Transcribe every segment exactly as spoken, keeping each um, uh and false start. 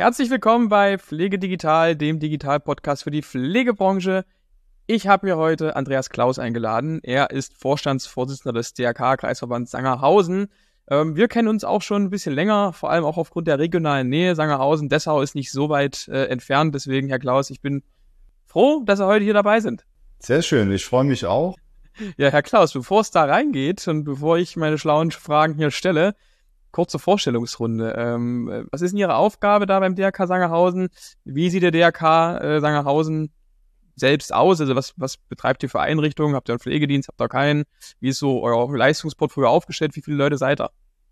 Herzlich willkommen bei Pflege Digital, dem Digital-Podcast für die Pflegebranche. Ich habe mir heute Andreas Klaus eingeladen. Er ist Vorstandsvorsitzender des D R K-Kreisverbands Sangerhausen. Ähm, wir kennen uns auch schon ein bisschen länger, vor allem auch aufgrund der regionalen Nähe. Sangerhausen, Dessau ist nicht so weit äh, entfernt. Deswegen, Herr Klaus, ich bin froh, dass Sie heute hier dabei sind. Sehr schön, ich freue mich auch. Ja, Herr Klaus, bevor es da reingeht und bevor ich meine schlauen Fragen hier stelle, kurze Vorstellungsrunde. Ähm, was ist denn Ihre Aufgabe da beim D R K Sangerhausen? Wie sieht der D R K äh, Sangerhausen selbst aus? Also was, was betreibt ihr für Einrichtungen? Habt ihr einen Pflegedienst? Habt ihr keinen? Wie ist so euer Leistungsportfolio aufgestellt? Wie viele Leute seid ihr?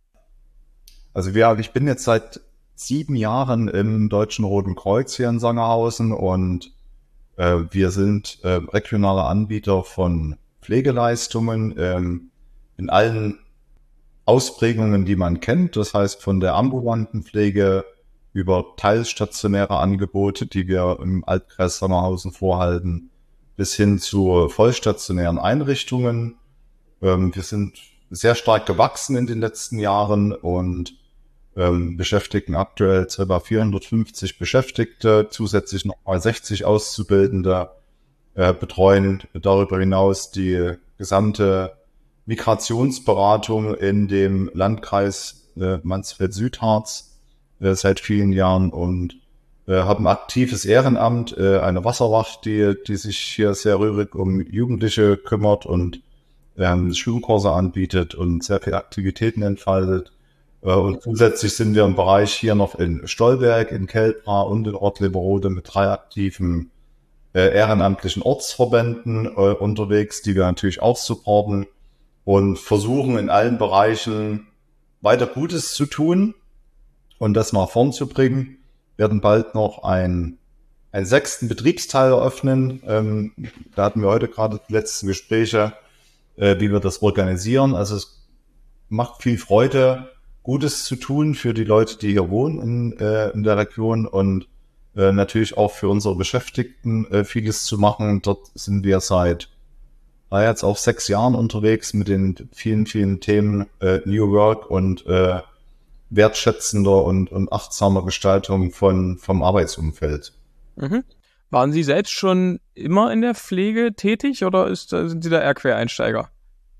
Also wir, ich bin jetzt seit sieben Jahren im Deutschen Roten Kreuz hier in Sangerhausen und äh, wir sind äh, regionale Anbieter von Pflegeleistungen ähm, in allen Ausprägungen, die man kennt. Das heißt von der ambulanten Pflege über teilstationäre Angebote, die wir im Altkreis Sangerhausen vorhalten, bis hin zu vollstationären Einrichtungen. Ähm, wir sind sehr stark gewachsen in den letzten Jahren und ähm, beschäftigen aktuell ca. vierhundertfünfzig Beschäftigte, zusätzlich noch mal sechzig Auszubildende, äh, betreuen darüber hinaus die gesamte Migrationsberatung in dem Landkreis äh, Mansfeld-Südharz äh, seit vielen Jahren und äh, haben aktives Ehrenamt, äh, eine Wasserwacht, die, die sich hier sehr rührig um Jugendliche kümmert und ähm, Schulkurse anbietet und sehr viele Aktivitäten entfaltet. Äh, und zusätzlich sind wir im Bereich hier noch in Stolberg, in Kelbra und in Ortleberode mit drei aktiven äh, ehrenamtlichen Ortsverbänden äh, unterwegs, die wir natürlich auch supporten. Und versuchen in allen Bereichen weiter Gutes zu tun und das nach vorn zu bringen. Wir werden bald noch ein, einen sechsten Betriebsteil eröffnen. Ähm, da hatten wir heute gerade die letzten Gespräche, äh, wie wir das organisieren. Also es macht viel Freude, Gutes zu tun für die Leute, die hier wohnen in, äh, in der Region und äh, natürlich auch für unsere Beschäftigten äh, vieles zu machen. Dort sind wir seit war jetzt auch sechs Jahren unterwegs mit den vielen, vielen Themen äh, New Work und äh, wertschätzender und, und achtsamer Gestaltung von vom Arbeitsumfeld. Mhm. Waren Sie selbst schon immer in der Pflege tätig oder ist, sind Sie da eher Quereinsteiger?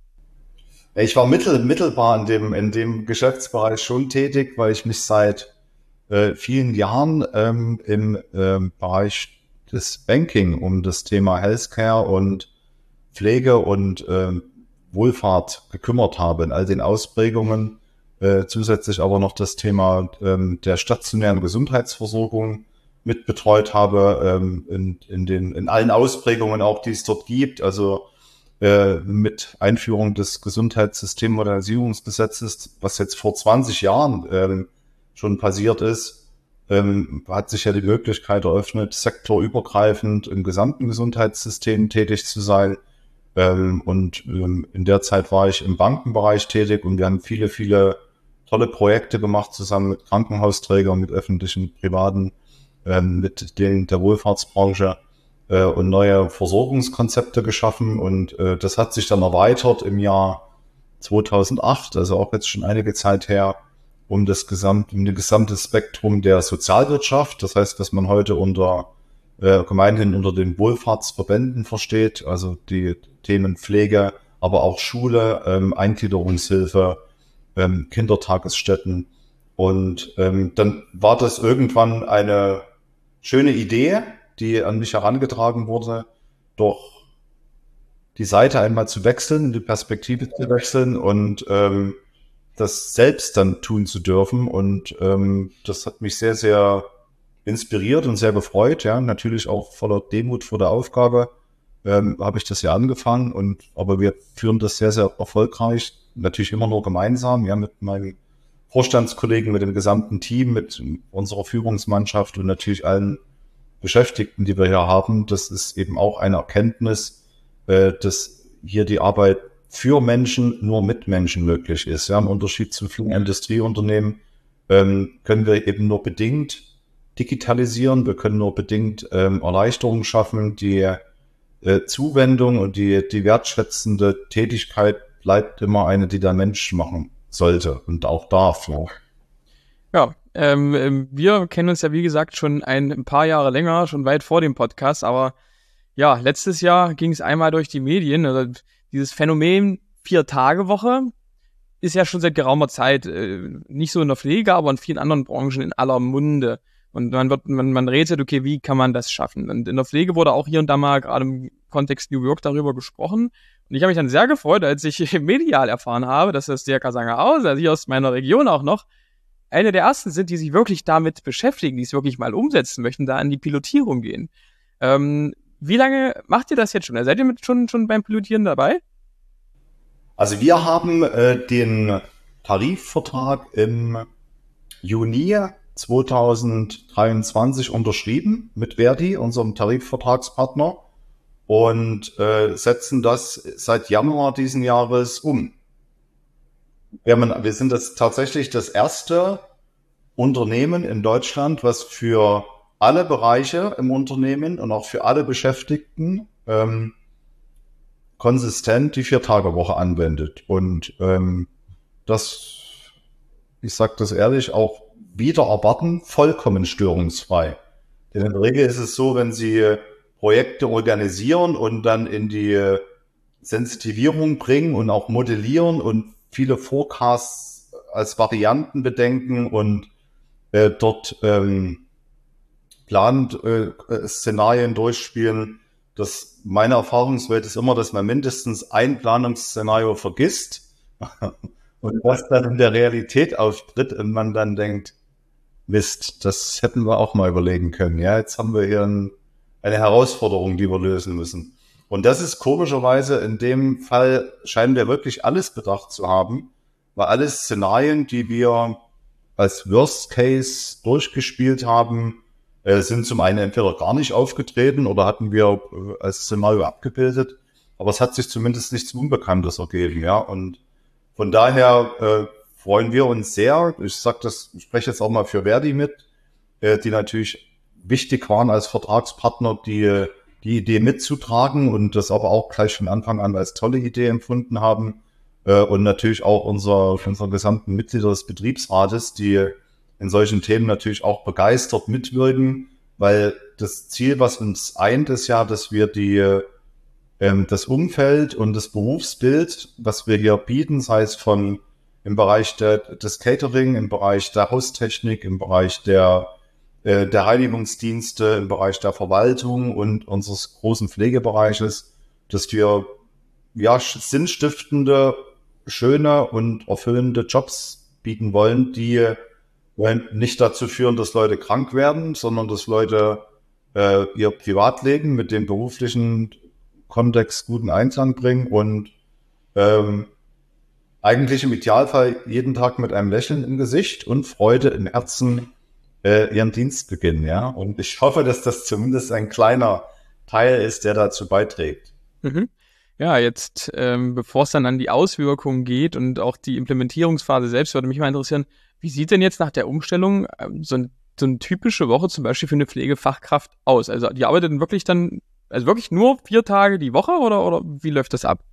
Ich war mittel, mittelbar in dem, in dem Geschäftsbereich schon tätig, weil ich mich seit äh, vielen Jahren ähm, im ähm, Bereich des Banking um das Thema Healthcare und Pflege und äh, Wohlfahrt gekümmert habe in all den Ausprägungen, äh, zusätzlich aber noch das Thema ähm, der stationären Gesundheitsversorgung mit betreut habe, ähm, in, in, den, in allen Ausprägungen auch, die es dort gibt, also äh, mit Einführung des Gesundheitssystemmodernisierungsgesetzes, was jetzt vor zwanzig Jahren ähm, schon passiert ist, ähm, hat sich ja die Möglichkeit eröffnet, sektorübergreifend im gesamten Gesundheitssystem tätig zu sein. Ähm, und ähm, in der Zeit war ich im Bankenbereich tätig und wir haben viele, viele tolle Projekte gemacht, zusammen mit Krankenhausträgern, mit öffentlichen, privaten, ähm, mit denen der Wohlfahrtsbranche äh, und neue Versorgungskonzepte geschaffen. Und äh, das hat sich dann erweitert im Jahr zweitausendacht, also auch jetzt schon einige Zeit her, um das gesamte, um das gesamte Spektrum der Sozialwirtschaft. Das heißt, was man heute unter äh, gemeinhin unter den Wohlfahrtsverbänden versteht, also die Themen Pflege, aber auch Schule, ähm, Eingliederungshilfe, ähm, Kindertagesstätten. Und ähm, dann war das irgendwann eine schöne Idee, die an mich herangetragen wurde, doch die Seite einmal zu wechseln, die Perspektive zu wechseln und ähm, das selbst dann tun zu dürfen. Und ähm, das hat mich sehr, sehr inspiriert und sehr gefreut. Ja, natürlich auch voller Demut vor der Aufgabe. Ähm, habe ich das ja angefangen und aber wir führen das sehr, sehr erfolgreich, natürlich immer nur gemeinsam, ja, mit meinen Vorstandskollegen, mit dem gesamten Team, mit unserer Führungsmannschaft und natürlich allen Beschäftigten, die wir hier haben. Das ist eben auch eine Erkenntnis, äh, dass hier die Arbeit für Menschen nur mit Menschen möglich ist. Ja, im Unterschied zu vielen Industrieunternehmen ähm, können wir eben nur bedingt digitalisieren, wir können nur bedingt ähm, Erleichterungen schaffen, die Äh, Zuwendung und die, die wertschätzende Tätigkeit bleibt immer eine, die der Mensch machen sollte und auch darf. Ja, ja Ähm, ähm, wir kennen uns ja, wie gesagt, schon ein, ein paar Jahre länger, schon weit vor dem Podcast, aber ja, letztes Jahr ging es einmal durch die Medien. Also dieses Phänomen Vier-Tage-Woche ist ja schon seit geraumer Zeit äh, nicht so in der Pflege, aber in vielen anderen Branchen in aller Munde. Und man wird, man, man rätselt, okay, wie kann man das schaffen? Und in der Pflege wurde auch hier und da mal gerade im Kontext New York darüber gesprochen. Und ich habe mich dann sehr gefreut, als ich medial erfahren habe, dass das D R K Sangerhausen, also hier aus meiner Region auch noch, eine der ersten sind, die sich wirklich damit beschäftigen, die es wirklich mal umsetzen möchten, da an die Pilotierung gehen. Ähm, wie lange macht ihr das jetzt schon? Also seid ihr mit schon, schon beim Pilotieren dabei? Also wir haben äh, den Tarifvertrag im Juni zweitausenddreiundzwanzig unterschrieben mit Verdi, unserem Tarifvertragspartner, und äh, setzen das seit Januar diesen Jahres um. Wir, haben, wir sind das tatsächlich das erste Unternehmen in Deutschland, was für alle Bereiche im Unternehmen und auch für alle Beschäftigten ähm, konsistent die Vier-Tage-Woche anwendet. Und ähm, das, ich sage das ehrlich, auch wieder erwarten, vollkommen störungsfrei. Denn in der Regel ist es so, wenn Sie Projekte organisieren und dann in die Sensitivierung bringen und auch modellieren und viele Forecasts als Varianten bedenken und äh, dort ähm, plant äh, Szenarien durchspielen. Das, meine Erfahrungswelt ist immer, dass man mindestens ein Planungsszenario vergisst und was dann in der Realität auftritt und man dann denkt, Mist, das hätten wir auch mal überlegen können. Ja, jetzt haben wir hier ein, eine Herausforderung, die wir lösen müssen. Und das ist komischerweise, in dem Fall scheinen wir wirklich alles bedacht zu haben, weil alle Szenarien, die wir als Worst Case durchgespielt haben, äh, sind zum einen entweder gar nicht aufgetreten oder hatten wir äh, als Szenario abgebildet. Aber es hat sich zumindest nichts Unbekanntes ergeben, ja. Und von daher äh, freuen wir uns sehr. Ich sag das, ich spreche jetzt auch mal für Verdi mit, äh, die natürlich wichtig waren als Vertragspartner, die die Idee mitzutragen und das aber auch gleich von Anfang an als tolle Idee empfunden haben. Äh, und natürlich auch unser, unsere gesamten Mitglieder des Betriebsrates, die in solchen Themen natürlich auch begeistert mitwirken, weil das Ziel, was uns eint, ist ja, dass wir die ähm, das Umfeld und das Berufsbild, was wir hier bieten, sei es von im Bereich der, des Catering, im Bereich der Haustechnik, im Bereich der äh, der Reinigungsdienste, im Bereich der Verwaltung und unseres großen Pflegebereiches, dass wir ja sinnstiftende, schöne und erfüllende Jobs bieten wollen, die nicht dazu führen, dass Leute krank werden, sondern dass Leute äh, ihr Privatleben mit dem beruflichen Kontext guten Einklang bringen und ähm, eigentlich im Idealfall jeden Tag mit einem Lächeln im Gesicht und Freude im Herzen äh, ihren Dienst beginnen. Ja? Und ich hoffe, dass das zumindest ein kleiner Teil ist, der dazu beiträgt. Mhm. Ja, jetzt, ähm, bevor es dann an die Auswirkungen geht und auch die Implementierungsphase selbst, würde mich mal interessieren, wie sieht denn jetzt nach der Umstellung ähm, so, ein, so eine typische Woche zum Beispiel für eine Pflegefachkraft aus? Also die arbeitet dann wirklich dann, also wirklich nur vier Tage die Woche oder, oder wie läuft das ab?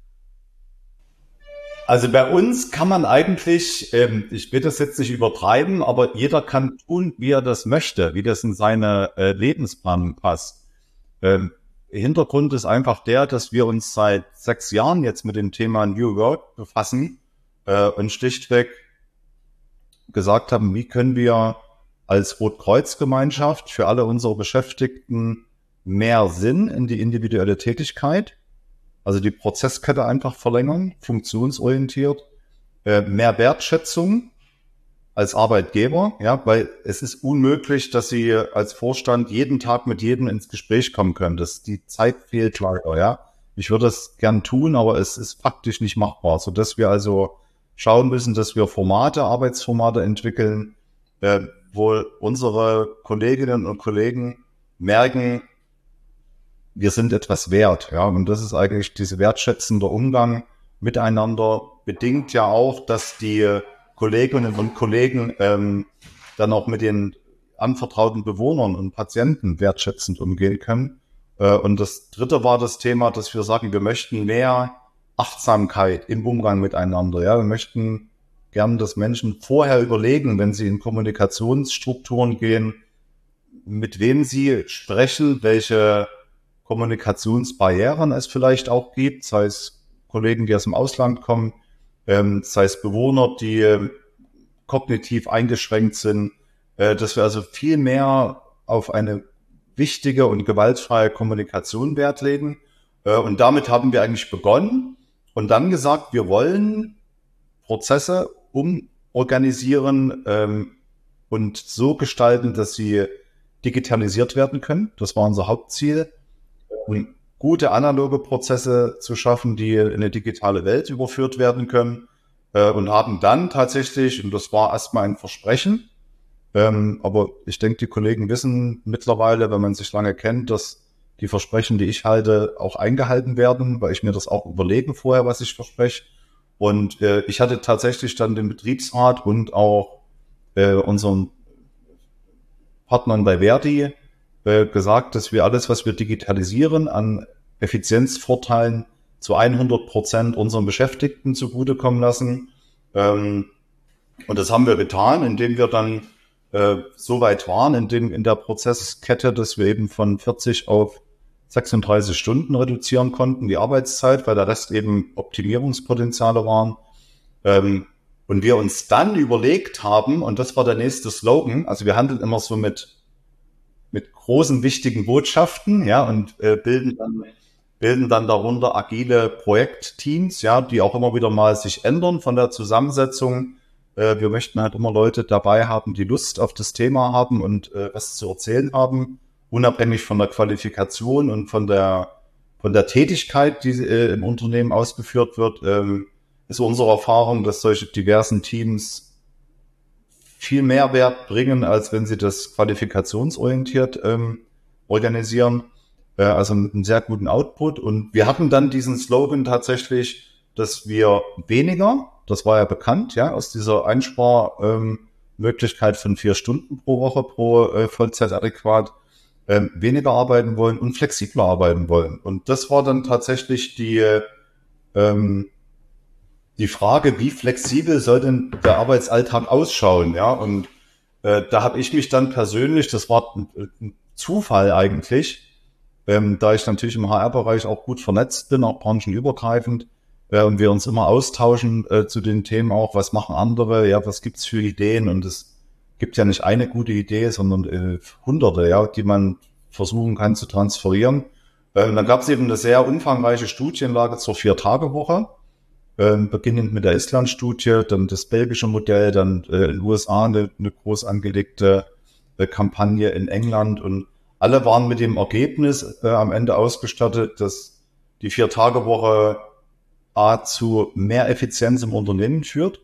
Also bei uns kann man eigentlich, ähm, ich will das jetzt nicht übertreiben, aber jeder kann tun, wie er das möchte, wie das in seine äh, Lebensplanung passt. Ähm, Hintergrund ist einfach der, dass wir uns seit sechs Jahren jetzt mit dem Thema New Work befassen äh, und schlichtweg gesagt haben, wie können wir als Rotkreuz-Gemeinschaft für alle unsere Beschäftigten mehr Sinn in die individuelle Tätigkeit, also die Prozesskette einfach verlängern, funktionsorientiert, äh, mehr Wertschätzung als Arbeitgeber, ja, weil es ist unmöglich, dass Sie als Vorstand jeden Tag mit jedem ins Gespräch kommen können. Das, die Zeit fehlt leider, ja. Ich würde das gern tun, aber es ist faktisch nicht machbar, sodass wir also schauen müssen, dass wir Formate, Arbeitsformate entwickeln, äh, wo unsere Kolleginnen und Kollegen merken, wir sind etwas wert, ja. Und das ist eigentlich dieser wertschätzende Umgang miteinander, bedingt ja auch, dass die Kolleginnen und Kollegen ähm, dann auch mit den anvertrauten Bewohnern und Patienten wertschätzend umgehen können. Äh, und das dritte war das Thema, dass wir sagen, wir möchten mehr Achtsamkeit im Umgang miteinander. Ja, wir möchten gern, dass Menschen vorher überlegen, wenn sie in Kommunikationsstrukturen gehen, mit wem sie sprechen, welche Kommunikationsbarrieren es vielleicht auch gibt, sei es Kollegen, die aus dem Ausland kommen, ähm, sei es Bewohner, die äh, kognitiv eingeschränkt sind, äh, dass wir also viel mehr auf eine wichtige und gewaltfreie Kommunikation Wert legen. Äh, und damit haben wir eigentlich begonnen und dann gesagt, wir wollen Prozesse umorganisieren ähm, und so gestalten, dass sie digitalisiert werden können. Das war unser Hauptziel. Und gute analoge Prozesse zu schaffen, die in eine digitale Welt überführt werden können, äh, und haben dann tatsächlich, und das war erstmal ein Versprechen, ähm, aber ich denke, die Kollegen wissen mittlerweile, wenn man sich lange kennt, dass die Versprechen, die ich halte, auch eingehalten werden, weil ich mir das auch überlege vorher, was ich verspreche. Und äh, ich hatte tatsächlich dann den Betriebsrat und auch äh, unseren Partnern bei Verdi gesagt, dass wir alles, was wir digitalisieren, an Effizienzvorteilen zu hundert Prozent unseren Beschäftigten zugutekommen lassen. Und das haben wir getan, indem wir dann äh, so weit waren in, dem, in der Prozesskette, dass wir eben von vierzig auf sechsunddreißig Stunden reduzieren konnten, die Arbeitszeit, weil der Rest eben Optimierungspotenziale waren. Und wir uns dann überlegt haben, und das war der nächste Slogan, also wir handeln immer so mit mit großen, wichtigen Botschaften, ja, und äh, bilden dann, bilden dann darunter agile Projektteams, ja, die auch immer wieder mal sich ändern von der Zusammensetzung. Äh, wir möchten halt immer Leute dabei haben, die Lust auf das Thema haben und äh, was zu erzählen haben, unabhängig von der Qualifikation und von der, von der Tätigkeit, die äh, im Unternehmen ausgeführt wird, ähm, ist unsere Erfahrung, dass solche diversen Teams viel mehr Wert bringen, als wenn sie das qualifikationsorientiert ähm, organisieren. Äh, also mit einem sehr guten Output. Und wir hatten dann diesen Slogan tatsächlich, dass wir weniger, das war ja bekannt, ja, aus dieser Einsparmöglichkeit ähm, von vier Stunden pro Woche pro äh, Vollzeitadäquat, ähm, weniger arbeiten wollen und flexibler arbeiten wollen. Und das war dann tatsächlich die ähm, die Frage, wie flexibel soll denn der Arbeitsalltag ausschauen, ja, und äh, da habe ich mich dann persönlich, das war ein, ein Zufall eigentlich, ähm, da ich natürlich im H R-Bereich auch gut vernetzt bin, auch branchenübergreifend, äh, und wir uns immer austauschen äh, zu den Themen auch, was machen andere, ja, was gibt's für Ideen, und es gibt ja nicht eine gute Idee, sondern äh, hunderte, ja, die man versuchen kann zu transferieren. Äh, und dann gab es eben eine sehr umfangreiche Studienlage zur Vier-Tage-Woche, Ähm, beginnend mit der Island-Studie, dann das belgische Modell, dann äh, in den U S A eine, eine groß angelegte äh, Kampagne in England, und alle waren mit dem Ergebnis äh, am Ende ausgestattet, dass die Vier-Tage-Woche A zu mehr Effizienz im Unternehmen führt,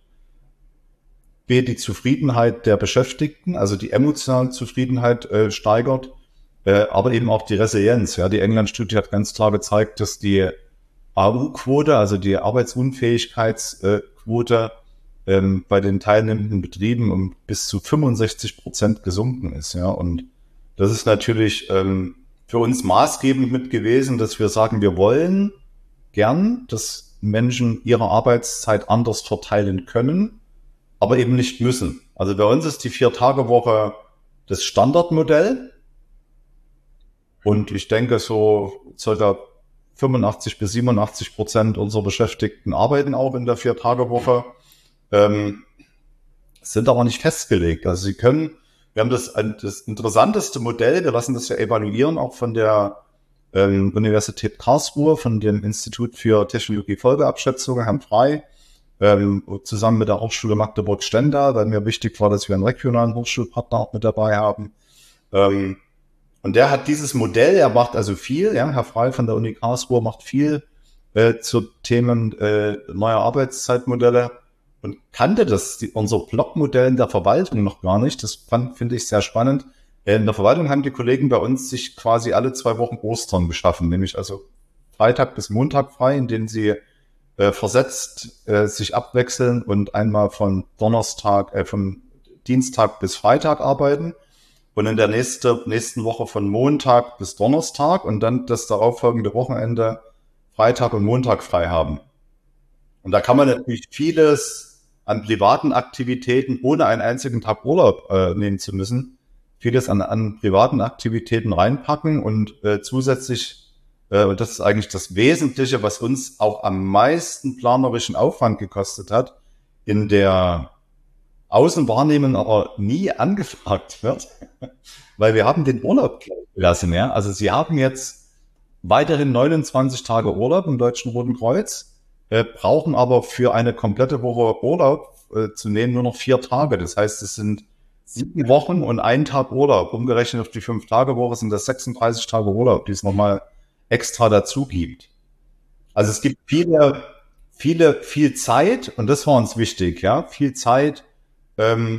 B die Zufriedenheit der Beschäftigten, also die emotionale Zufriedenheit äh, steigert, äh, aber eben auch die Resilienz. Ja, die England-Studie hat ganz klar gezeigt, dass die A U-Quote, also die Arbeitsunfähigkeitsquote, ähm, bei den teilnehmenden Betrieben um bis zu fünfundsechzig Prozent gesunken ist. Ja, und das ist natürlich ähm, für uns maßgebend mit gewesen, dass wir sagen, wir wollen gern, dass Menschen ihre Arbeitszeit anders verteilen können, aber eben nicht müssen. Also bei uns ist die Vier-Tage-Woche das Standardmodell, und ich denke, so circa fünfundachtzig bis siebenundachtzig Prozent unserer Beschäftigten arbeiten auch in der Vier-Tage-Woche, ähm, sind aber nicht festgelegt. Also sie können, wir haben das, das interessanteste Modell, wir lassen das ja evaluieren, auch von der ähm, Universität Karlsruhe, von dem Institut für Technologie-Folgeabschätzung, Herrn Frey, ähm, zusammen mit der Hochschule Magdeburg-Stendal, weil mir wichtig war, dass wir einen regionalen Hochschulpartner auch mit dabei haben. Ähm, Und der hat dieses Modell, er macht also viel, ja, Herr Frey von der Uni Karlsruhe macht viel äh, zu Themen äh, neuer Arbeitszeitmodelle und kannte das, die, unser Blockmodell in der Verwaltung noch gar nicht. Das fand, finde ich sehr spannend. Äh, in der Verwaltung haben die Kollegen bei uns sich quasi alle zwei Wochen Ostern geschaffen, nämlich also Freitag bis Montag frei, in denen sie äh, versetzt äh, sich abwechseln und einmal von Donnerstag, äh, von Dienstag bis Freitag arbeiten. Und in der nächste, nächsten Woche von Montag bis Donnerstag und dann das darauffolgende Wochenende Freitag und Montag frei haben. Und da kann man natürlich vieles an privaten Aktivitäten, ohne einen einzigen Tag Urlaub äh, nehmen zu müssen, vieles an, an privaten Aktivitäten reinpacken und äh, zusätzlich, äh, und das ist eigentlich das Wesentliche, was uns auch am meisten planerischen Aufwand gekostet hat, in der Außenwahrnehmung aber nie angefragt wird, weil wir haben den Urlaub gelassen, ja. Also Sie haben jetzt weiterhin neunundzwanzig Tage Urlaub im Deutschen Roten Kreuz, äh, brauchen aber für eine komplette Woche Urlaub äh, zu nehmen nur noch vier Tage. Das heißt, es sind sieben Wochen und ein Tag Urlaub. Umgerechnet auf die Fünf-Tage-Woche sind das sechsunddreißig Tage Urlaub, die es nochmal extra dazu gibt. Also es gibt viele, viele, viel Zeit, und das war uns wichtig, ja, viel Zeit, ähm,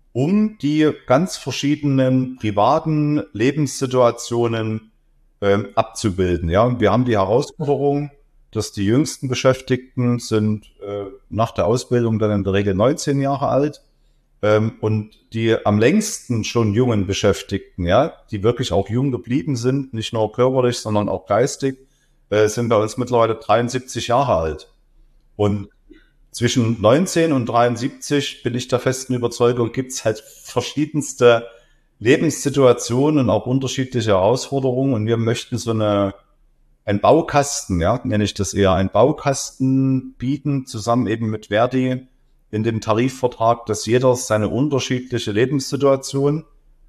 um die ganz verschiedenen privaten Lebenssituationen ähm, abzubilden. Ja, und wir haben die Herausforderung, dass die jüngsten Beschäftigten sind äh, nach der Ausbildung dann in der Regel neunzehn Jahre alt ähm, und die am längsten schon jungen Beschäftigten, ja, die wirklich auch jung geblieben sind, nicht nur körperlich, sondern auch geistig, äh, sind bei uns mittlerweile dreiundsiebzig Jahre alt. Und zwischen neunzehn und dreiundsiebzig bin ich der festen Überzeugung, gibt es halt verschiedenste Lebenssituationen und auch unterschiedliche Herausforderungen. Und wir möchten so eine, ein Baukasten, ja, nenne ich das eher, ein Baukasten bieten, zusammen eben mit Verdi in dem Tarifvertrag, dass jeder seine unterschiedliche Lebenssituation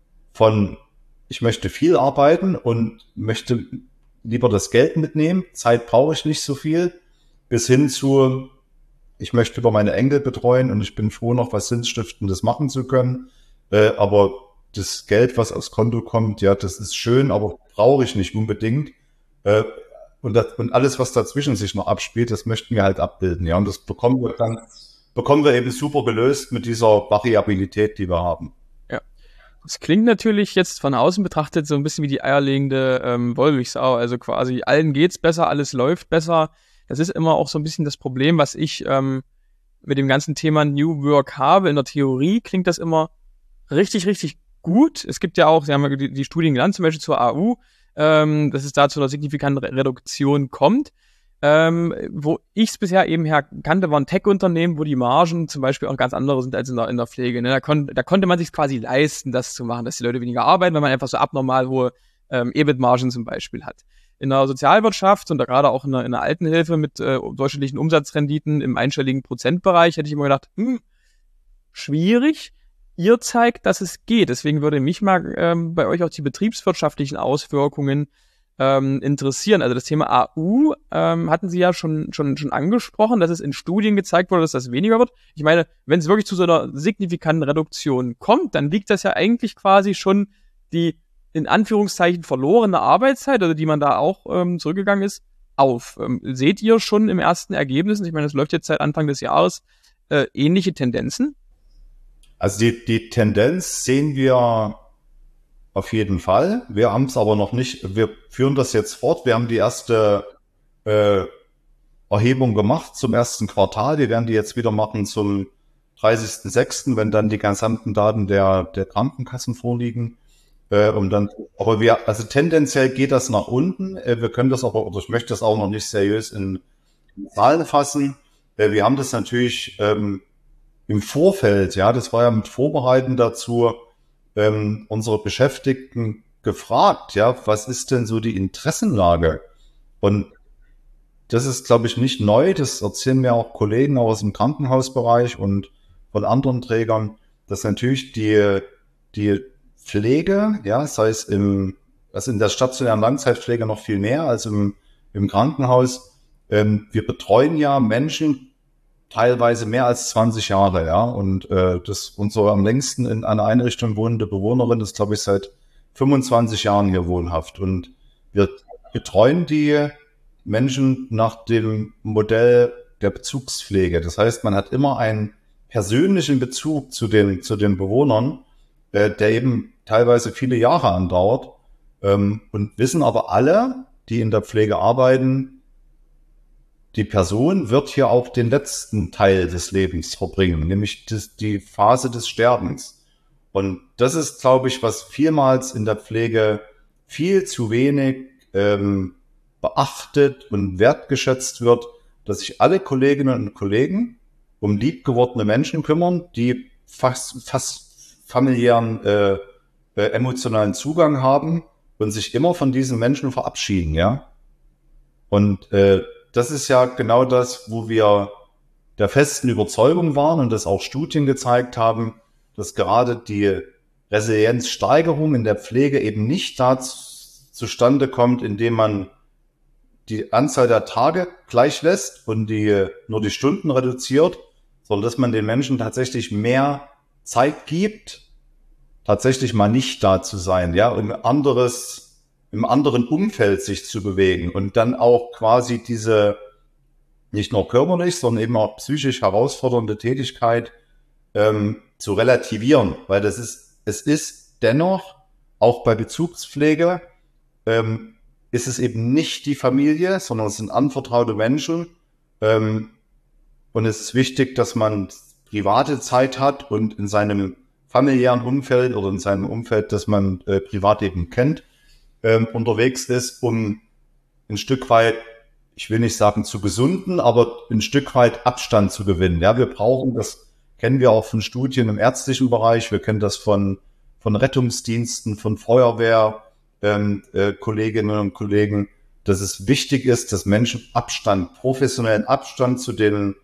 von, ich möchte viel arbeiten und möchte lieber das Geld mitnehmen, Zeit brauche ich nicht so viel, bis hin zu, ich möchte über meine Enkel betreuen und ich bin froh, noch was Sinnstiftendes machen zu können. Äh, aber das Geld, was aufs Konto kommt, ja, das ist schön, aber brauche ich nicht unbedingt. Äh, und, das, und alles, was dazwischen sich noch abspielt, das möchten wir halt abbilden. Ja, und das bekommen wir dann, bekommen wir eben super gelöst mit dieser Variabilität, die wir haben. Ja. Das klingt natürlich jetzt von außen betrachtet so ein bisschen wie die eierlegende ähm, Wollmilchsau. Also quasi allen geht's besser, alles läuft besser. Das ist immer auch so ein bisschen das Problem, was ich ähm, mit dem ganzen Thema New Work habe. In der Theorie klingt das immer richtig, richtig gut. Es gibt ja auch, Sie haben ja die, die Studien genannt, zum Beispiel zur A U, ähm, dass es da zu einer signifikanten Reduktion kommt. Ähm, wo ich es bisher eben her kannte, waren Tech-Unternehmen, wo die Margen zum Beispiel auch ganz andere sind als in der, in der Pflege. Ne? Da, kon da konnte man sich quasi leisten, das zu machen, dass die Leute weniger arbeiten, weil man einfach so abnormal hohe ähm, E B I T-Margen zum Beispiel hat. In der Sozialwirtschaft und da gerade auch in der, in der Altenhilfe mit äh, durchschnittlichen Umsatzrenditen im einstelligen Prozentbereich hätte ich immer gedacht, hm, schwierig. Ihr zeigt, dass es geht. Deswegen würde mich mal ähm, bei euch auch die betriebswirtschaftlichen Auswirkungen ähm, interessieren. Also das Thema A U ähm, hatten Sie ja schon, schon, schon angesprochen, dass es in Studien gezeigt wurde, dass das weniger wird. Ich meine, wenn es wirklich zu so einer signifikanten Reduktion kommt, dann liegt das ja eigentlich quasi schon die in Anführungszeichen verlorene Arbeitszeit, also die man da auch ähm, zurückgegangen ist, auf. Ähm, seht ihr schon im ersten Ergebnis, ich meine, das läuft jetzt seit Anfang des Jahres, äh, ähnliche Tendenzen? Also die, die Tendenz sehen wir auf jeden Fall. Wir haben es aber noch nicht, wir führen das jetzt fort. Wir haben die erste äh, Erhebung gemacht zum ersten Quartal. Wir werden die jetzt wieder machen zum dreißigsten sechsten, wenn dann die gesamten Daten der, der Krankenkassen vorliegen. Äh, um dann, aber wir, also tendenziell geht das nach unten. Äh, wir können das aber, oder ich möchte das auch noch nicht seriös in, in Zahlen fassen. Äh, wir haben das natürlich ähm, im Vorfeld, ja, das war ja mit Vorbereiten dazu, ähm, unsere Beschäftigten gefragt, ja, was ist denn so die Interessenlage? Und das ist, glaube ich, nicht neu. Das erzählen mir auch Kollegen aus dem Krankenhausbereich und von anderen Trägern, dass natürlich die, die Pflege, ja, sei es im, also in der stationären Langzeitpflege noch viel mehr als im, im Krankenhaus. Ähm, wir betreuen ja Menschen teilweise mehr als zwanzig Jahre, ja, und äh, das unsere am längsten in einer Einrichtung wohnende Bewohnerin ist, glaube ich, seit fünfundzwanzig Jahren hier wohnhaft. Und wir betreuen die Menschen nach dem Modell der Bezugspflege. Das heißt, man hat immer einen persönlichen Bezug zu den, zu den Bewohnern, äh, der eben teilweise viele Jahre andauert, ähm, und wissen aber alle, die in der Pflege arbeiten, die Person wird hier auch den letzten Teil des Lebens verbringen, nämlich das, die Phase des Sterbens. Und das ist, glaube ich, was vielmals in der Pflege viel zu wenig ähm, beachtet und wertgeschätzt wird, dass sich alle Kolleginnen und Kollegen um liebgewordene Menschen kümmern, die fast, fast familiären, äh, äh, emotionalen Zugang haben und sich immer von diesen Menschen verabschieden, ja. Und äh, das ist ja genau das, wo wir der festen Überzeugung waren und das auch Studien gezeigt haben, dass gerade die Resilienzsteigerung in der Pflege eben nicht da zustande kommt, indem man die Anzahl der Tage gleich lässt und die nur die Stunden reduziert, sondern dass man den Menschen tatsächlich mehr Zeit gibt, tatsächlich mal nicht da zu sein, ja, und ein anderes, im anderen Umfeld sich zu bewegen und dann auch quasi diese nicht nur körperlich, sondern eben auch psychisch herausfordernde Tätigkeit ähm, zu relativieren, weil das ist, es ist dennoch auch bei Bezugspflege ähm, ist es eben nicht die Familie, sondern es sind anvertraute Menschen. Ähm, und es ist wichtig, dass man private Zeit hat und in seinem familiären Umfeld oder in seinem Umfeld, das man äh, privat eben kennt, ähm, unterwegs ist, um ein Stück weit, ich will nicht sagen zu gesunden, aber ein Stück weit Abstand zu gewinnen. Ja, wir brauchen, das kennen wir auch von Studien im ärztlichen Bereich, wir kennen das von, von Rettungsdiensten, von Feuerwehr, Ähm, äh, Kolleginnen und Kollegen, dass es wichtig ist, dass Menschen Abstand, professionellen Abstand zu den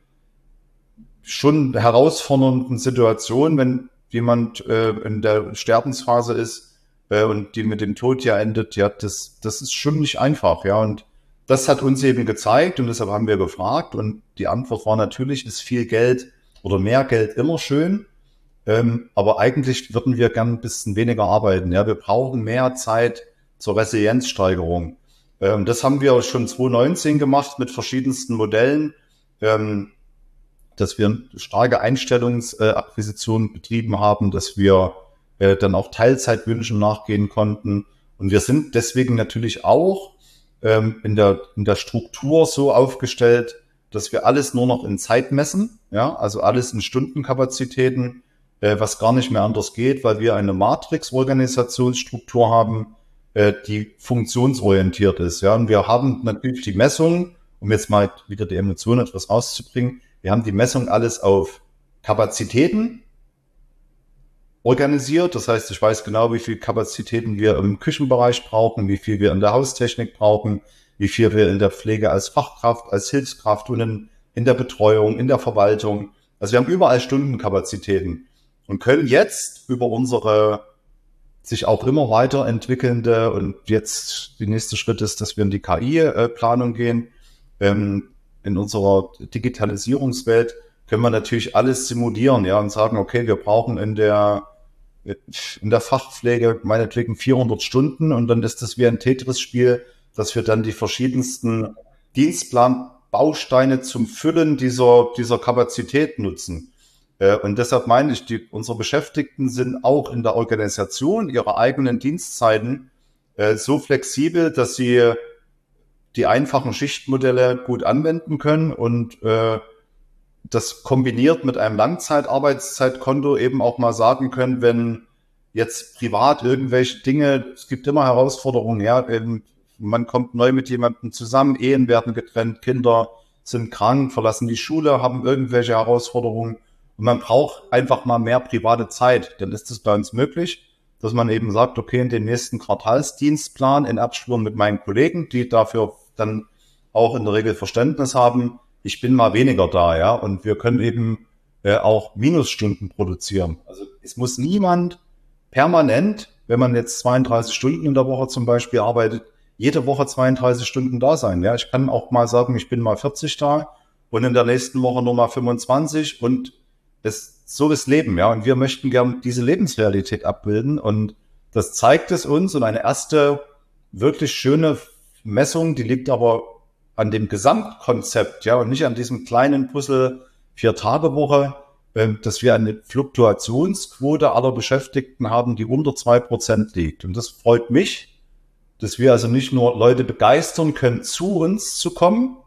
schon herausfordernden Situationen, wenn jemand äh, in der Sterbensphase ist äh, und die mit dem Tod ja endet, ja, das, das ist schon nicht einfach, ja, und das hat uns eben gezeigt und deshalb haben wir gefragt und die Antwort war natürlich, ist viel Geld oder mehr Geld immer schön. Ähm, aber eigentlich würden wir gern ein bisschen weniger arbeiten. Ja, wir brauchen mehr Zeit zur Resilienzsteigerung. Ähm, das haben wir schon zwanzig neunzehn gemacht mit verschiedensten Modellen, ähm, dass wir starke Einstellungsakquisitionen äh, betrieben haben, dass wir äh, dann auch Teilzeitwünschen nachgehen konnten. Und wir sind deswegen natürlich auch ähm, in der, in der Struktur so aufgestellt, dass wir alles nur noch in Zeit messen. Ja, also alles in Stundenkapazitäten, was gar nicht mehr anders geht, weil wir eine Matrix-Organisationsstruktur haben, die funktionsorientiert ist. Ja, und wir haben natürlich die Messung, um jetzt mal wieder die Emotionen etwas rauszubringen, wir haben die Messung alles auf Kapazitäten organisiert. Das heißt, ich weiß genau, wie viel Kapazitäten wir im Küchenbereich brauchen, wie viel wir in der Haustechnik brauchen, wie viel wir in der Pflege als Fachkraft, als Hilfskraft und in, in der Betreuung, in der Verwaltung. Also wir haben überall Stundenkapazitäten. Und können jetzt über unsere sich auch immer weiterentwickelnde und jetzt die nächste Schritt ist, dass wir in die K I-Planung gehen. Ähm, in unserer Digitalisierungswelt können wir natürlich alles simulieren, ja, und sagen, okay, wir brauchen in der in der Fachpflege meinetwegen vierhundert Stunden und dann ist das wie ein Tetris-Spiel, dass wir dann die verschiedensten Dienstplanbausteine zum Füllen dieser dieser Kapazität nutzen. Und deshalb meine ich, die, unsere Beschäftigten sind auch in der Organisation ihrer eigenen Dienstzeiten äh, so flexibel, dass sie die einfachen Schichtmodelle gut anwenden können und äh, das kombiniert mit einem Langzeitarbeitszeitkonto eben auch mal sagen können, wenn jetzt privat irgendwelche Dinge, es gibt immer Herausforderungen, ja, eben, man kommt neu mit jemandem zusammen, Ehen werden getrennt, Kinder sind krank, verlassen die Schule, haben irgendwelche Herausforderungen. Und man braucht einfach mal mehr private Zeit. Dann ist es bei uns möglich, dass man eben sagt, okay, in den nächsten Quartalsdienstplan in Absprache mit meinen Kollegen, die dafür dann auch in der Regel Verständnis haben, ich bin mal weniger da, ja. Und wir können eben äh, auch Minusstunden produzieren. Also es muss niemand permanent, wenn man jetzt zweiunddreißig Stunden in der Woche zum Beispiel arbeitet, jede Woche zweiunddreißig Stunden da sein. Ja, ich kann auch mal sagen, ich bin mal vierzig da und in der nächsten Woche nur mal fünfundzwanzig und es, so ist Leben, ja. Und wir möchten gerne diese Lebensrealität abbilden und das zeigt es uns. Und eine erste wirklich schöne Messung, die liegt aber an dem Gesamtkonzept, ja, und nicht an diesem kleinen Puzzle Vier-Tage-Woche, äh, dass wir eine Fluktuationsquote aller Beschäftigten haben, die unter zwei Prozent liegt. Und das freut mich, dass wir also nicht nur Leute begeistern können, zu uns zu kommen,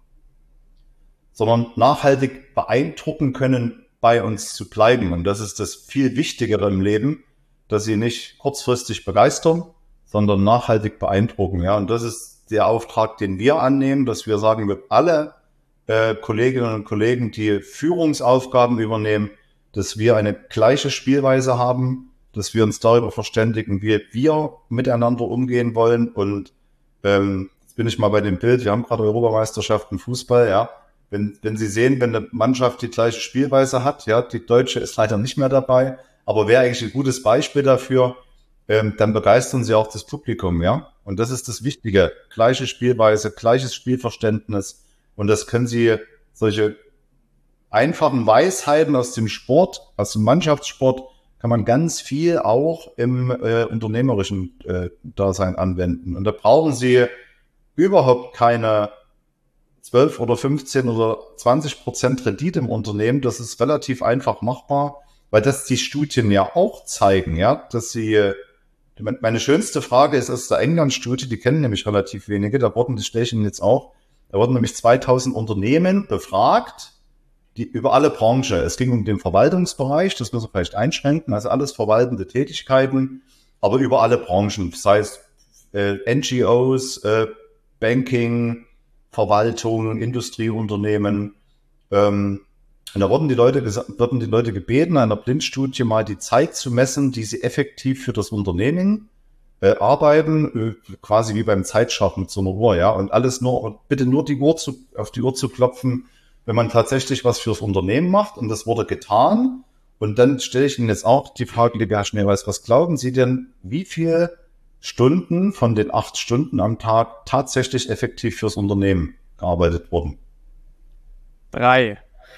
sondern nachhaltig beeindrucken können, bei uns zu bleiben. Und das ist das viel Wichtigere im Leben, dass sie nicht kurzfristig begeistern, sondern nachhaltig beeindrucken. Ja, und das ist der Auftrag, den wir annehmen, dass wir sagen, wir alle äh, Kolleginnen und Kollegen, die Führungsaufgaben übernehmen, dass wir eine gleiche Spielweise haben, dass wir uns darüber verständigen, wie wir miteinander umgehen wollen. Und ähm, jetzt bin ich mal bei dem Bild, wir haben gerade Europameisterschaft im Fußball, ja. Wenn, wenn Sie sehen, wenn eine Mannschaft die gleiche Spielweise hat, ja, die Deutsche ist leider nicht mehr dabei, aber wäre eigentlich ein gutes Beispiel dafür, ähm, dann begeistern Sie auch das Publikum, ja. Und das ist das Wichtige. Gleiche Spielweise, gleiches Spielverständnis. Und das können Sie, solche einfachen Weisheiten aus dem Sport, aus dem Mannschaftssport, kann man ganz viel auch im äh, unternehmerischen äh, Dasein anwenden. Und da brauchen Sie überhaupt keine zwölf oder fünfzehn oder zwanzig Prozent Rendite im Unternehmen. Das ist relativ einfach machbar, weil das die Studien ja auch zeigen, ja, dass Sie, meine schönste Frage ist aus der England-Studie, die kennen nämlich relativ wenige, da wurden, das stelle ich Ihnen jetzt auch, da wurden nämlich zweitausend Unternehmen befragt, die über alle Branchen. Es ging um den Verwaltungsbereich, das müssen wir vielleicht einschränken, also alles verwaltende Tätigkeiten, aber über alle Branchen, sei es äh, N G Os, äh, Banking, Verwaltung, Industrieunternehmen. Ähm, und da wurden die Leute ges- wurden die Leute gebeten, einer Blindstudie mal die Zeit zu messen, die sie effektiv für das Unternehmen äh, arbeiten, äh, quasi wie beim Zeitschaffen mit so einer Uhr, ja. Und alles nur, und bitte nur die Uhr zu, auf die Uhr zu klopfen, wenn man tatsächlich was fürs Unternehmen macht. Und das wurde getan. Und dann stelle ich Ihnen jetzt auch die Frage, liebe Herr Schneeweiß, was glauben Sie denn, wie viel Stunden von den acht Stunden am Tag tatsächlich effektiv fürs Unternehmen gearbeitet wurden? Drei.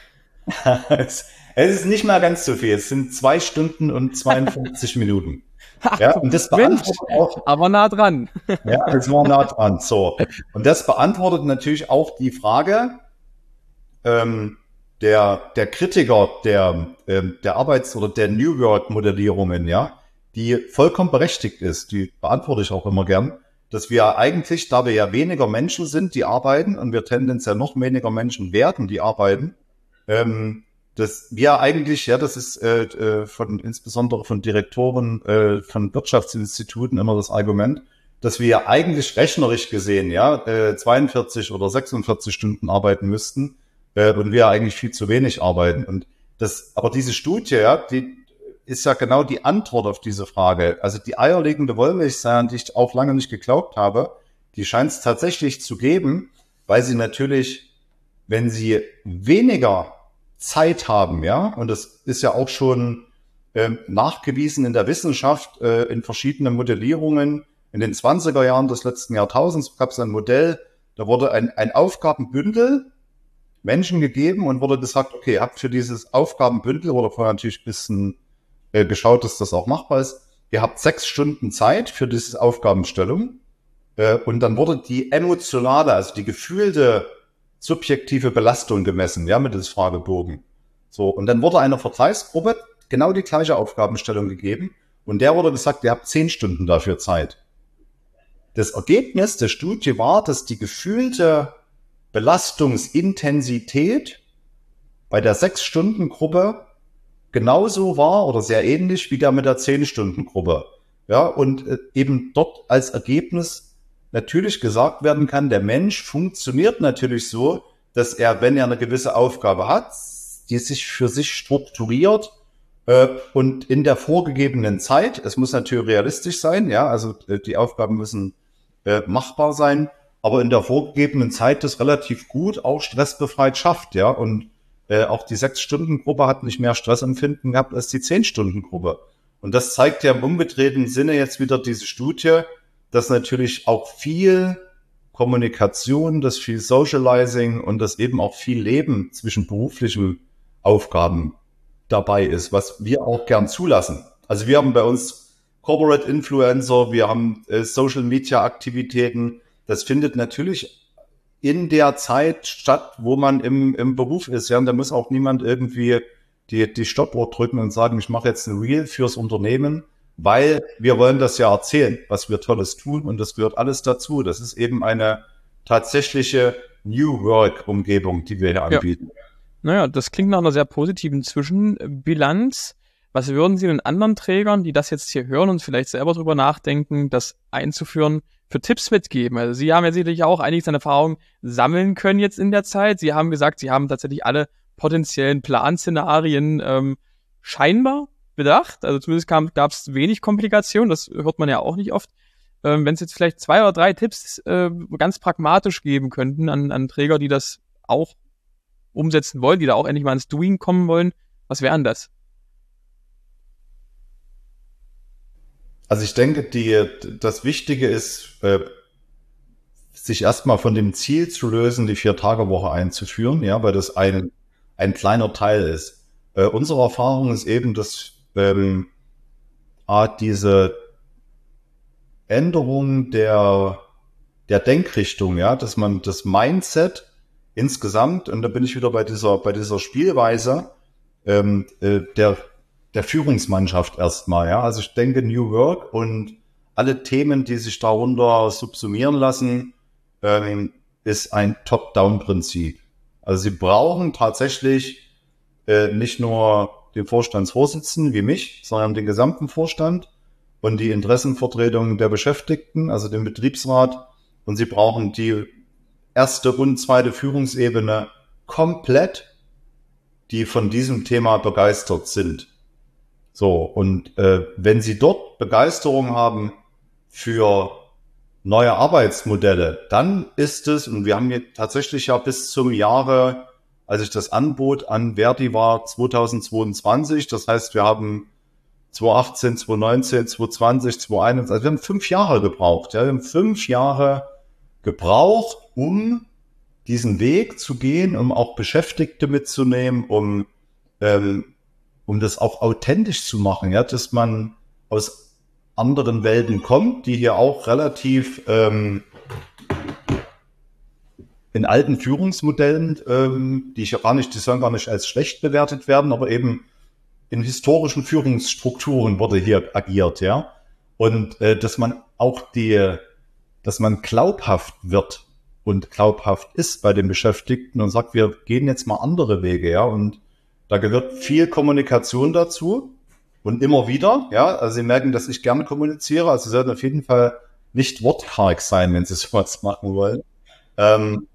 es, es ist nicht mal ganz so viel. Es sind zwei Stunden und zweiundfünfzig Minuten. Ja, und das beantwortet auch, aber nah dran. ja, es war nah dran. So. Und das beantwortet natürlich auch die Frage, ähm, der, der Kritiker der, ähm, der Arbeits- oder der New Work-Modellierungen, ja, die vollkommen berechtigt ist, die beantworte ich auch immer gern, dass wir eigentlich, da wir ja weniger Menschen sind, die arbeiten, und wir tendenziell noch weniger Menschen werden, die arbeiten, ähm, dass wir eigentlich, ja, das ist äh, äh, von insbesondere von Direktoren äh, von Wirtschaftsinstituten immer das Argument, dass wir ja eigentlich rechnerisch gesehen, ja, äh, zweiundvierzig oder sechsundvierzig Stunden arbeiten müssten, äh, und wir eigentlich viel zu wenig arbeiten. Und das, aber diese Studie, ja, die ist ja genau die Antwort auf diese Frage. Also die eierlegende Wollmilchsau, an die ich auch lange nicht geglaubt habe, die scheint es tatsächlich zu geben, weil sie natürlich, wenn sie weniger Zeit haben, ja, und das ist ja auch schon ähm, nachgewiesen in der Wissenschaft, äh, in verschiedenen Modellierungen. In den zwanziger Jahren des letzten Jahrtausends gab es ein Modell, da wurde ein, ein Aufgabenbündel Menschen gegeben und wurde gesagt, okay, habt für dieses Aufgabenbündel, wurde vorher natürlich ein bisschen äh, geschaut, dass das auch machbar ist, ihr habt sechs Stunden Zeit für diese Aufgabenstellung, äh, und dann wurde die emotionale, also die gefühlte subjektive Belastung gemessen, ja, mittels Fragebogen. So, und dann wurde einer Vergleichsgruppe genau die gleiche Aufgabenstellung gegeben und der wurde gesagt, ihr habt zehn Stunden dafür Zeit. Das Ergebnis der Studie war, dass die gefühlte Belastungsintensität bei der sechs-Stunden-Gruppe genauso war oder sehr ähnlich wie der mit der zehn-Stunden-Gruppe. Ja, und äh, eben dort als Ergebnis natürlich gesagt werden kann, der Mensch funktioniert natürlich so, dass er, wenn er eine gewisse Aufgabe hat, die sich für sich strukturiert äh, und in der vorgegebenen Zeit, es muss natürlich realistisch sein, ja, also äh, die Aufgaben müssen äh, machbar sein, aber in der vorgegebenen Zeit das relativ gut auch stressbefreit schafft, ja, und äh, auch die Sechs-Stunden-Gruppe hat nicht mehr Stressempfinden gehabt als die Zehn-Stunden-Gruppe. Und das zeigt ja im umgedrehten Sinne jetzt wieder diese Studie, dass natürlich auch viel Kommunikation, dass viel Socializing und dass eben auch viel Leben zwischen beruflichen Aufgaben dabei ist, was wir auch gern zulassen. Also wir haben bei uns Corporate Influencer, wir haben äh, Social Media Aktivitäten. Das findet natürlich in der Zeit statt, wo man im, im Beruf ist. Ja, und da muss auch niemand irgendwie die, die Stoppuhr drücken und sagen, ich mache jetzt ein Reel fürs Unternehmen, weil wir wollen das ja erzählen, was wir Tolles tun, und das gehört alles dazu. Das ist eben eine tatsächliche New Work-Umgebung, die wir hier anbieten. Ja. Naja, das klingt nach einer sehr positiven Zwischenbilanz. Was würden Sie den anderen Trägern, die das jetzt hier hören und vielleicht selber drüber nachdenken, das einzuführen, für Tipps mitgeben? Also Sie haben ja sicherlich auch einiges an Erfahrung sammeln können jetzt in der Zeit. Sie haben gesagt, Sie haben tatsächlich alle potenziellen Planszenarien ähm, scheinbar bedacht. Also zumindest gab es wenig Komplikationen, das hört man ja auch nicht oft. Ähm, wenn es jetzt vielleicht zwei oder drei Tipps äh, ganz pragmatisch geben könnten an, an Träger, die das auch umsetzen wollen, die da auch endlich mal ins Doing kommen wollen, was wären das? Also ich denke, die, das Wichtige ist, äh, sich erstmal von dem Ziel zu lösen, die Vier-Tage-Woche einzuführen, ja, weil das ein, ein kleiner Teil ist. Äh, unsere Erfahrung ist eben, dass ähm, A, diese Änderung der, der Denkrichtung, ja, dass man das Mindset insgesamt, und da bin ich wieder bei dieser, bei dieser Spielweise ähm, äh, der, der Führungsmannschaft erstmal, ja. Also ich denke, New Work und alle Themen, die sich darunter subsumieren lassen, ähm, ist ein Top-Down-Prinzip. Also Sie brauchen tatsächlich äh, nicht nur den Vorstandsvorsitzenden wie mich, sondern den gesamten Vorstand und die Interessenvertretung der Beschäftigten, also den Betriebsrat. Und Sie brauchen die erste und zweite Führungsebene komplett, die von diesem Thema begeistert sind. So, und äh, wenn Sie dort Begeisterung haben für neue Arbeitsmodelle, dann ist es, und wir haben hier tatsächlich ja bis zum Jahre, als ich das Angebot an Verdi war, zweitausendzweiundzwanzig, das heißt, wir haben zweitausendachtzehn, zweitausendneunzehn, zweitausendzwanzig, zweitausendeinundzwanzig, also wir haben fünf Jahre gebraucht, ja, wir haben fünf Jahre gebraucht, um diesen Weg zu gehen, um auch Beschäftigte mitzunehmen, um, ähm, um das auch authentisch zu machen, ja, dass man aus anderen Welten kommt, die hier auch relativ ähm, in alten Führungsmodellen, ähm, die ich ja gar nicht, die sollen gar nicht als schlecht bewertet werden, aber eben in historischen Führungsstrukturen wurde hier agiert, ja. Und äh, dass man auch die, dass man glaubhaft wird und glaubhaft ist bei den Beschäftigten und sagt, wir gehen jetzt mal andere Wege, ja. Und da gehört viel Kommunikation dazu. Und immer wieder, ja, also Sie merken, dass ich gerne kommuniziere, also Sie sollten auf jeden Fall nicht wortkarg sein, wenn Sie sowas machen wollen. Ähm,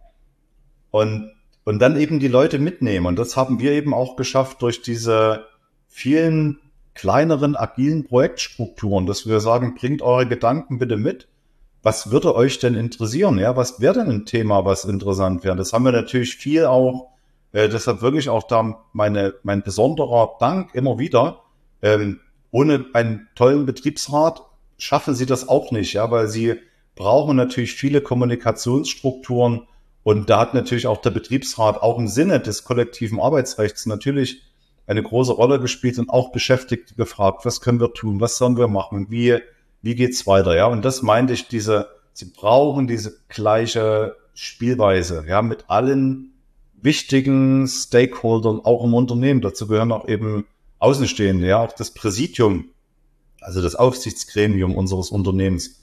und, und dann eben die Leute mitnehmen. Und das haben wir eben auch geschafft durch diese vielen kleineren, agilen Projektstrukturen, dass wir sagen, bringt eure Gedanken bitte mit. Was würde euch denn interessieren? Ja, was wäre denn ein Thema, was interessant wäre? Das haben wir natürlich viel auch, äh, deshalb wirklich auch da meine, mein besonderer Dank immer wieder. Ähm, ohne einen tollen Betriebsrat schaffen Sie das auch nicht, ja, weil Sie brauchen natürlich viele Kommunikationsstrukturen und da hat natürlich auch der Betriebsrat auch im Sinne des kollektiven Arbeitsrechts natürlich eine große Rolle gespielt und auch Beschäftigte gefragt, was können wir tun, was sollen wir machen, wie, wie geht's weiter, ja, und das meinte ich, diese, Sie brauchen diese gleiche Spielweise, ja, mit allen wichtigen Stakeholdern auch im Unternehmen, dazu gehören auch eben Außenstehende, ja, auch das Präsidium, also das Aufsichtsgremium unseres Unternehmens,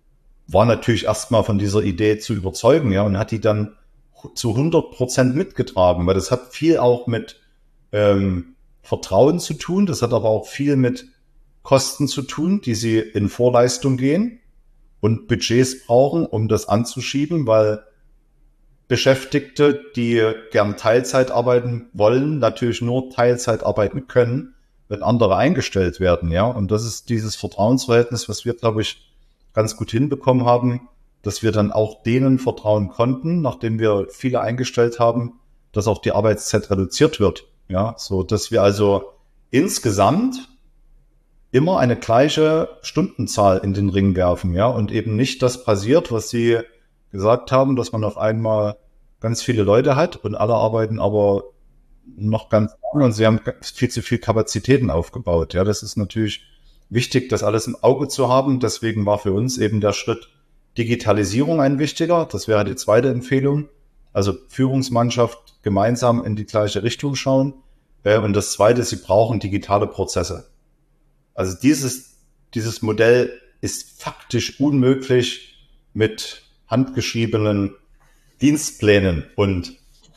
war natürlich erstmal von dieser Idee zu überzeugen, ja, und hat die dann zu hundert Prozent mitgetragen, weil das hat viel auch mit ähm, Vertrauen zu tun, das hat aber auch viel mit Kosten zu tun, die sie in Vorleistung gehen und Budgets brauchen, um das anzuschieben, weil Beschäftigte, die gern Teilzeit arbeiten wollen, natürlich nur Teilzeit arbeiten können, wenn andere eingestellt werden, ja. Und das ist dieses Vertrauensverhältnis, was wir, glaube ich, ganz gut hinbekommen haben, dass wir dann auch denen vertrauen konnten, nachdem wir viele eingestellt haben, dass auch die Arbeitszeit reduziert wird, ja. So, dass wir also insgesamt immer eine gleiche Stundenzahl in den Ring werfen, ja. Und eben nicht das passiert, was Sie gesagt haben, dass man auf einmal ganz viele Leute hat und alle arbeiten aber noch ganz lang und sie haben viel zu viel Kapazitäten aufgebaut. Ja, das ist natürlich wichtig, das alles im Auge zu haben. Deswegen war für uns eben der Schritt Digitalisierung ein wichtiger. Das wäre die zweite Empfehlung. Also Führungsmannschaft gemeinsam in die gleiche Richtung schauen. Und das zweite, sie brauchen digitale Prozesse. Also dieses, dieses Modell ist faktisch unmöglich mit handgeschriebenen Dienstplänen und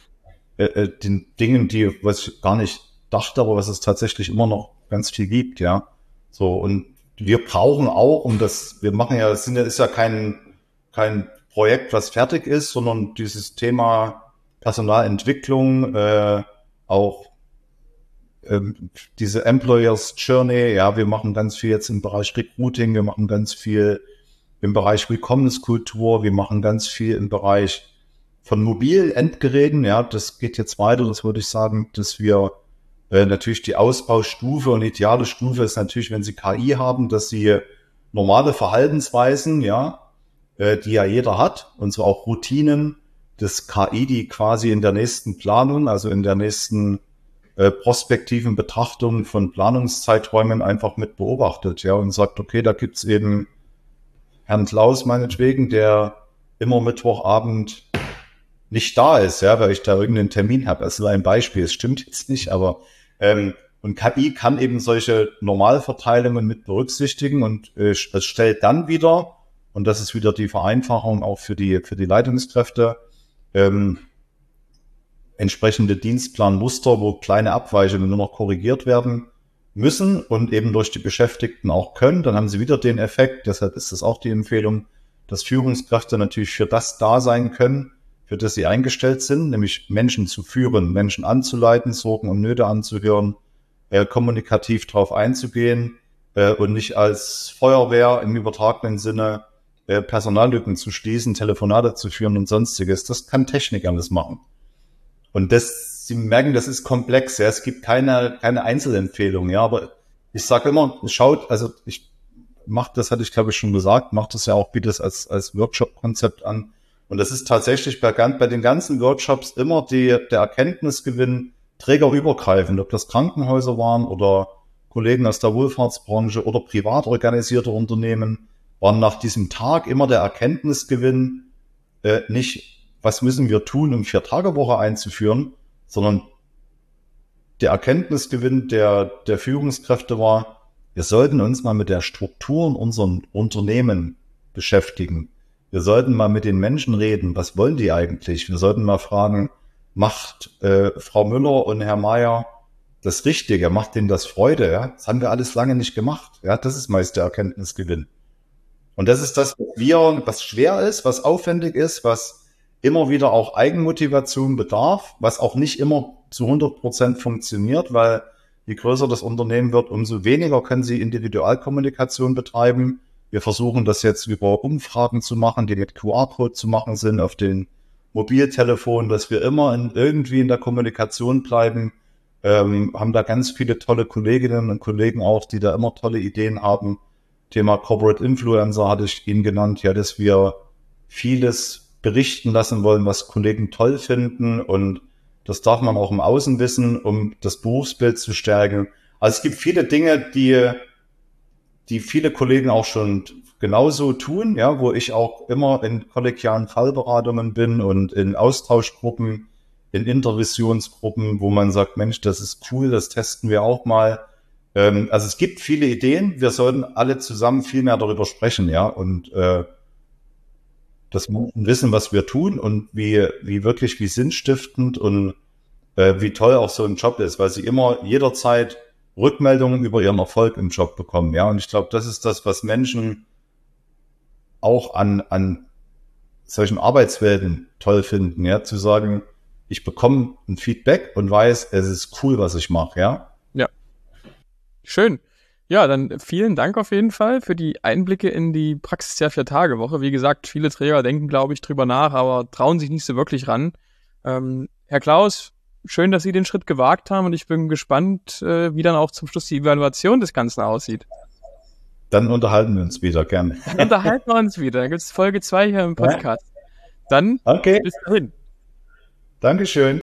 äh, den Dingen, die, was ich gar nicht dachte, aber was es tatsächlich immer noch ganz viel gibt, ja. So, und wir brauchen auch, um das, wir machen ja, das sind ja, ist ja kein kein Projekt, was fertig ist, sondern dieses Thema Personalentwicklung, äh, auch ähm, diese Employers Journey, ja, wir machen ganz viel jetzt im Bereich Recruiting, wir machen ganz viel im Bereich Willkommenskultur, wir machen ganz viel im Bereich von Mobil-Endgeräten, ja, das geht jetzt weiter, das würde ich sagen, dass wir äh, natürlich die Ausbaustufe und ideale Stufe ist natürlich, wenn Sie K I haben, dass Sie normale Verhaltensweisen, ja, äh, die ja jeder hat, und so auch Routinen, das K I, die quasi in der nächsten Planung, also in der nächsten äh, prospektiven Betrachtung von Planungszeiträumen einfach mit beobachtet, ja, und sagt, okay, da gibt's eben Herrn Klaus meinetwegen, der immer Mittwochabend nicht da ist, ja, weil ich da irgendeinen Termin habe. Das ist ein Beispiel, es stimmt jetzt nicht, aber ähm, und K I kann eben solche Normalverteilungen mit berücksichtigen und äh, es stellt dann wieder, und das ist wieder die Vereinfachung auch für die für die Leitungskräfte, ähm, entsprechende Dienstplanmuster, wo kleine Abweichungen nur noch korrigiert werden müssen und eben durch die Beschäftigten auch können. Dann haben sie wieder den Effekt, deshalb ist es auch die Empfehlung, dass Führungskräfte natürlich für das da sein können, für das sie eingestellt sind, nämlich Menschen zu führen, Menschen anzuleiten, Sorgen und Nöte anzuhören, äh, kommunikativ drauf einzugehen äh, und nicht als Feuerwehr im übertragenen Sinne äh, Personallücken zu schließen, Telefonate zu führen und sonstiges. Das kann Technik alles machen. Und das, Sie merken, das ist komplex, ja. Es gibt keine, keine Einzelempfehlung, ja. Aber ich sage immer, schaut, also ich mache das, hatte ich glaube ich schon gesagt, mache das ja auch, biete das als, als Workshop-Konzept an. Und das ist tatsächlich bei, bei den ganzen Workshops immer die, der Erkenntnisgewinn trägerübergreifend, ob das Krankenhäuser waren oder Kollegen aus der Wohlfahrtsbranche oder privat organisierte Unternehmen, waren nach diesem Tag immer der Erkenntnisgewinn äh, nicht, was müssen wir tun, um Vier-Tage-Woche einzuführen, sondern der Erkenntnisgewinn der, der Führungskräfte war, wir sollten uns mal mit der Struktur in unserem Unternehmen beschäftigen. Wir sollten mal mit den Menschen reden, was wollen die eigentlich? Wir sollten mal fragen, macht äh, Frau Müller und Herr Mayer das Richtige, macht denen das Freude? Ja? Das haben wir alles lange nicht gemacht. Ja? Das ist meist der Erkenntnisgewinn. Und das ist das, was wir, was schwer ist, was aufwendig ist, was immer wieder auch Eigenmotivation bedarf, was auch nicht immer zu hundert Prozent funktioniert, weil je größer das Unternehmen wird, umso weniger können sie Individualkommunikation betreiben. Wir versuchen das jetzt über Umfragen zu machen, die mit Q R-Code zu machen sind auf den Mobiltelefonen, dass wir immer in, irgendwie in der Kommunikation bleiben. Ähm, haben da ganz viele tolle Kolleginnen und Kollegen auch, die da immer tolle Ideen haben. Thema Corporate Influencer hatte ich Ihnen genannt, ja, dass wir vieles berichten lassen wollen, was Kollegen toll finden, und das darf man auch im Außen wissen, um das Berufsbild zu stärken. Also es gibt viele Dinge, die, die viele Kollegen auch schon genauso tun, ja, wo ich auch immer in kollegialen Fallberatungen bin und in Austauschgruppen, in Intervisionsgruppen, wo man sagt, Mensch, das ist cool, das testen wir auch mal. Ähm, also es gibt viele Ideen, wir sollten alle zusammen viel mehr darüber sprechen, ja, und äh, dass Menschen wissen, was wir tun und wie, wie wirklich, wie sinnstiftend und äh, wie toll auch so ein Job ist, weil sie immer jederzeit Rückmeldungen über ihren Erfolg im Job bekommen. Ja, und ich glaube, das ist das, was Menschen auch an, an solchen Arbeitswelten toll finden, ja, zu sagen, ich bekomme ein Feedback und weiß, es ist cool, was ich mache, ja. Ja. Schön. Ja, dann vielen Dank auf jeden Fall für die Einblicke in die Praxis der Vier-Tage-Woche. Wie gesagt, viele Träger denken, glaube ich, drüber nach, aber trauen sich nicht so wirklich ran. Ähm, Herr Klaus, schön, dass Sie den Schritt gewagt haben, und ich bin gespannt, äh, wie dann auch zum Schluss die Evaluation des Ganzen aussieht. Dann unterhalten wir uns wieder, gerne. Dann unterhalten wir uns wieder. Dann gibt es Folge zwei hier im Podcast. Dann okay. Bis dahin. Dankeschön.